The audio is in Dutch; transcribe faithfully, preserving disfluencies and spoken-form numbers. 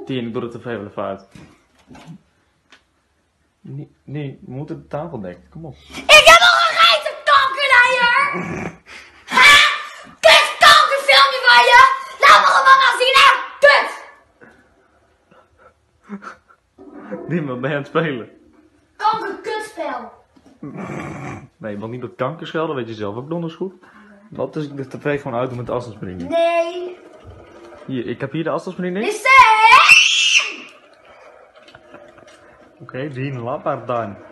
Tien, ik doe de tv wel even uit. Nee, nee, we moeten de tafel dekken. Kom op. Ik heb al gereisd op kankerleier! Ha! Kut kankerfilmpje van je! Laat me gewoon maar zien, hè! Kut! Nee, wat ben je aan het spelen? Kankerkutspel. Nee, want niet met kanker schelden, weet je zelf ook donders goed. Wat is de tv gewoon uit om met de afstandsbediening? Nee. Hier, ik heb hier de afstandsbediening. Is het? Oké, okay, die laat maar dan.